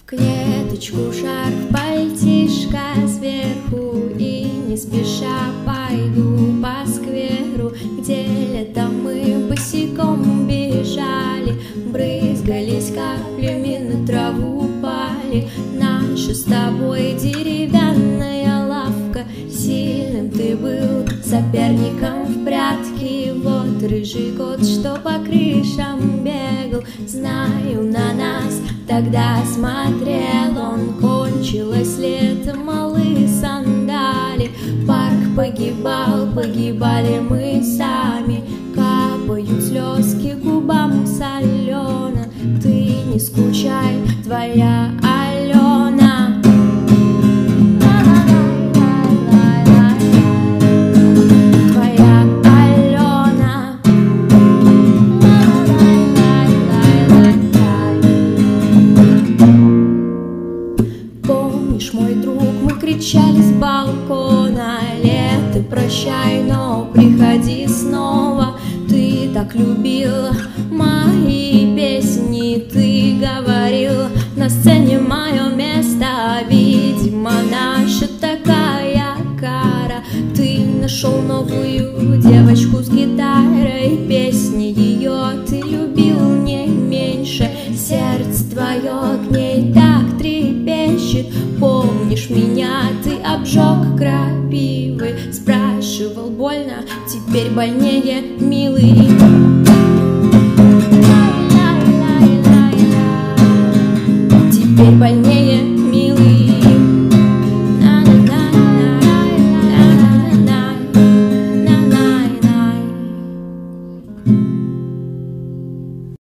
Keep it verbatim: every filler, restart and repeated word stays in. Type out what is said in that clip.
В клеточку шарф, пальтишко сверху, и не спеша пойду по скверу, где летом мы босиком бежали, брызгались каплями, на траву пали. Наша с тобой деревянная лавка, сильным ты был соперником в прятки. Вот рыжий кот, что по крышам бегал, знаю, на нас тогда смотрел он. Кончилось лето, малые сандали, парк погибал, погибали мы сами. Капают слезки губам солено, ты не скучай, твоя Алена. Твоя Алена. Помнишь, мой друг, мы кричали с балкона: лето, прощай, но приходи снова. Ты так любил мои песни, ты говорил: на сцене мое место. Видимо, наша такая кара. Ты нашел новую девочку с гитарой, песни ее ты любил не меньше. Сердце твое к ней так трепещет. Помнишь меня, ты обжег крапивой, спрашивал: больно? Теперь больнее, милый.